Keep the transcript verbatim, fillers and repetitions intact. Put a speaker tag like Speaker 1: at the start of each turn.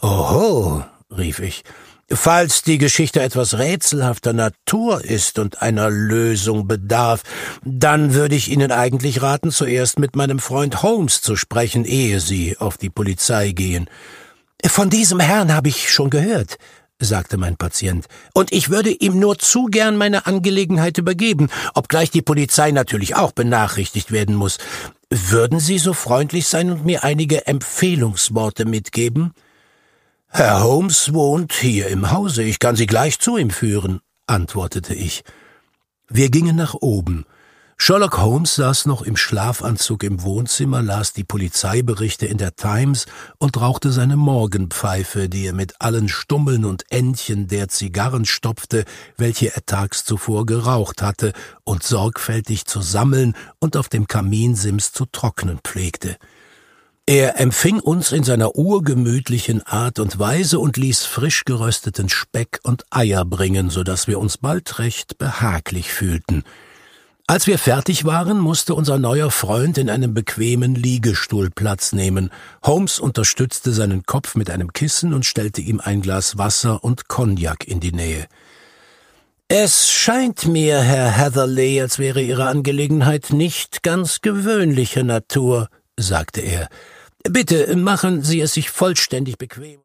Speaker 1: »Oho«, rief ich, »falls die Geschichte etwas rätselhafter Natur ist und einer Lösung bedarf, dann würde ich Ihnen eigentlich raten, zuerst mit meinem Freund Holmes zu sprechen, ehe Sie auf die Polizei gehen.« »Von diesem Herrn habe ich schon gehört«, sagte mein Patient, »und ich würde ihm nur zu gern meine Angelegenheit übergeben, obgleich die Polizei natürlich auch benachrichtigt werden muss. Würden Sie so freundlich sein und mir einige Empfehlungsworte mitgeben?« »Herr Holmes wohnt hier im Hause, ich kann Sie gleich zu ihm führen«, antwortete ich. Wir gingen nach oben. Sherlock Holmes saß noch im Schlafanzug im Wohnzimmer, las die Polizeiberichte in der Times und rauchte seine Morgenpfeife, die er mit allen Stummeln und Endchen der Zigarren stopfte, welche er tags zuvor geraucht hatte und sorgfältig zu sammeln und auf dem Kaminsims zu trocknen pflegte. Er empfing uns in seiner urgemütlichen Art und Weise und ließ frisch gerösteten Speck und Eier bringen, so dass wir uns bald recht behaglich fühlten. Als wir fertig waren, musste unser neuer Freund in einem bequemen Liegestuhl Platz nehmen. Holmes unterstützte seinen Kopf mit einem Kissen und stellte ihm ein Glas Wasser und Cognac in die Nähe. »Es scheint mir, Herr Hatherley, als wäre Ihre Angelegenheit nicht ganz gewöhnlicher Natur«, sagte er. »Bitte machen Sie es sich vollständig bequem.«